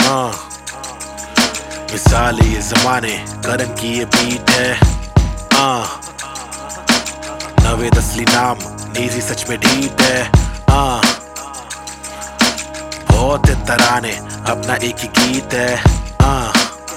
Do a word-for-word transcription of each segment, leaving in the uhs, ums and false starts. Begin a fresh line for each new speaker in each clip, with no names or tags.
हाँ, मिसाल ये जमाने करन की ये बीट है। हाँ, नवेद असली नाम नीजी सच में ढीठ है। हाँ, बहुत तराने अपना एक ही गीत है। हाँ,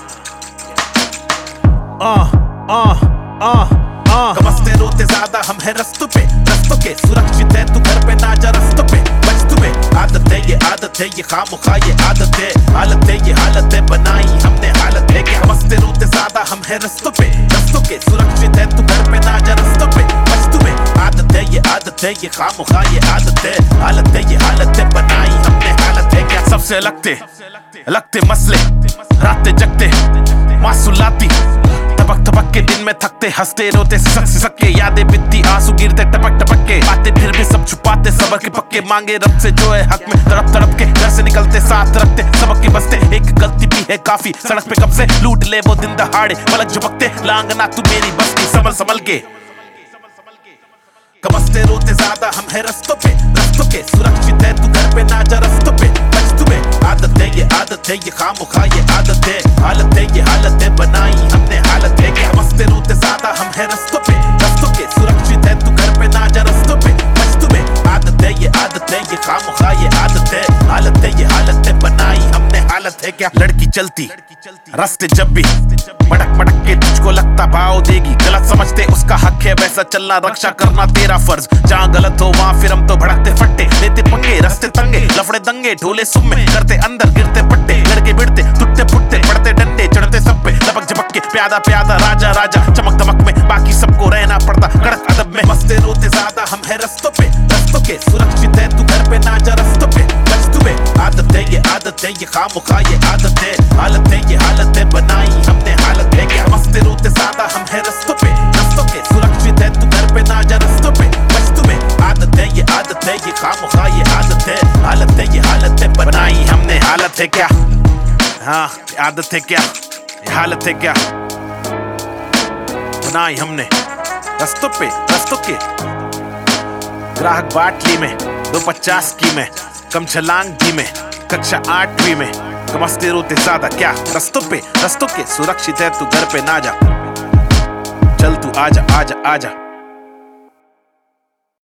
कमस्ते रोते ज्यादा हम है रस्तों पे, रस्तों के सुरक्षित है तू घर पे ना जा रस्तों पे। बच तुम्हें आदत है ये आदत है ये खामुखा ये आदत है, हालत है ये हालत है बनाई हमने हालत है कि कमस्ते रोते ज्यादा हम है रस्तों पे, रस्तों के सुरक्षित है तू घर पे ना जा रस्तों पे। बच तुम्हें आदत है ये आदत है ये खामुखा ये आदत है, हालत है ये हालत है बनाई हमने हालत है क्या। सबसे लगते लगते मसले रातें जगते मासूलाती, टपक टपक के दिन में थकते हंसते रोते सिसक सिसक के, यादें बितती आंसू गिरते टपक टपक के, बातें फिर भी सब छुपाते सबर के पक्के, मांगे रब से जो है हक में तड़प तड़प के, घर से निकलते साथ रखते सबक के बसते, एक गलती भी है काफी सड़क पे कब से लूट ले वो दिन दहाड़े, पलक झपकते लांगना तू मेरी बस्ती संभल संभल के। कमस्ते रोते ज्यादा हम है रस्तों पे, रस्तों के सुरक्षित है तू घर पे ना जा रस्तों पे। बच तुम्हें आदत है ये आदत है ये खामुखा ये आदत है, हालत है ये हालत है बनाई हमने हालत है कि कमस्ते रोते ज्यादा हम है रस्तों पे, रस्तों के सुरक्षित है तू घर पे ना जा रस्तों पे। बच तुम्हें आदत है ये आदत है ये खामुखा ये आदत है, हालत है ये हालत है बनाई हमने हालत है क्या। लड़की चलती रास्ते जब भी मटक मटक के तुझको लगता भाव देगी, गलत समझते उसका हक है वैसा चलना रक्षा करना तेरा फर्ज, जहाँ गलत हो वहाँ फिर हम तो भड़कते फट्टे, लेते पंगे रस्ते तंगे लफड़े दंगे ढोले सुम्मे करते अंदर गिरते पट्टे, लड़के बिड़ते टूटते फुटते पड़ते डंडे चढ़ते सब पे, लपक झपक के प्यादा प्यादा राजा राजा चमक दमक में, बाकी सबको रहना पड़ता कड़क अदब में। मस्ते रोते ज्यादा हम है रस्तों पे, रस्तों के सुरक्षित है तू घर पे ना जा रस्तों पे। बच तुम्हें आदत है ये आदत है ये खामुखा ये आदत है, हालत है ये हालत है बनाई हमने हालत है क्या। मस्ते रोते ज्यादा हम है रस्तों पे, रस्तों के सुरक्षित है तू घर पे ना जा रस्तों पे। बच तुम्हें आदत है ये आदत है ये खामुखा ये आदत है, हालत है ये हालत है बनाई हमने हालत है क्या। हाँ, आदत है क्या ये हालत है क्या बनाई हमने रस्तों पे, रस्तों के ग्राहक बाटली में दो पचास की में कम छलांग की में कक्षा आठवीं में। कमस्ते रोते ज्यादा क्या रस्तों पे, रस्तों के सुरक्षित है तू घर पे ना जा, चल तू आजा आजा आजा।